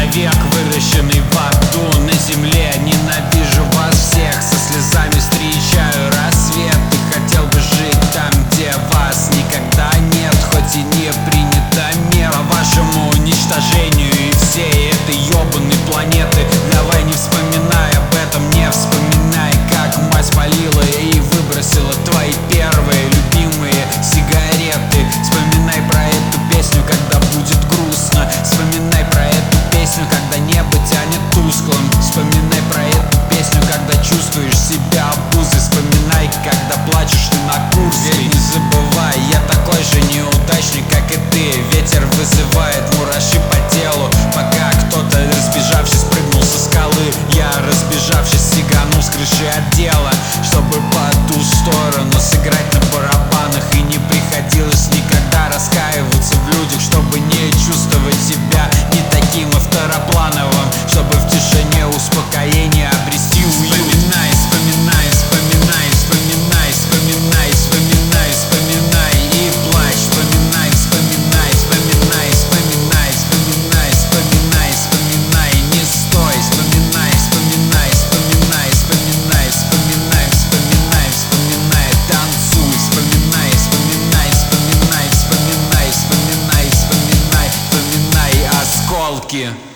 человек, выращенный в аду на земле. Ненавижу вас всех, со слезами встречаю рассвет. И хотел бы жить там, где вас никогда нет, хоть и не принято мер по вашему уничтожению и всей этой ёбаной планеты. Давай не вспоминай об этом, не вспоминай, как мать спалила и выбросила твои первые любимые сигареты. Вспоминай про эту песню, когда будет грустно. Вспоминай про эту песню, когда небо тянет тусклым. Вспоминай про эту песню, когда чувствуешь себя обузой. Вспоминай, когда плачешь ты на Курской. Ведь не забывай, я такой же неудачник, как и ты. Ветер вызывает мураши по телу, пока кто-то, разбежавшись, прыгнул со скалы. Я, разбежавшись, сиганул с крыши отдела, чтобы по ту сторону сыграть на барабанах. И не приходилось никогда раскаиваться в людях, чтобы не чувствовать себя не таким и второплановым, чтобы в тишине успокоение обрести уют. Вспоминай, вспоминай, вспоминай, вспоминай, вспоминай, вспоминай, вспоминай и плачь. Вспоминай, вспоминай, вспоминай, вспоминай, вспоминай, вспоминай, вспоминай, не стой. Вспоминай, вспоминай, вспоминай, вспоминай, вспоминай, вспоминай, вспоминай, танцуй. Вспоминай, вспоминай, вспоминай, вспоминай, вспоминай, вспоминай, вспоминай осколки.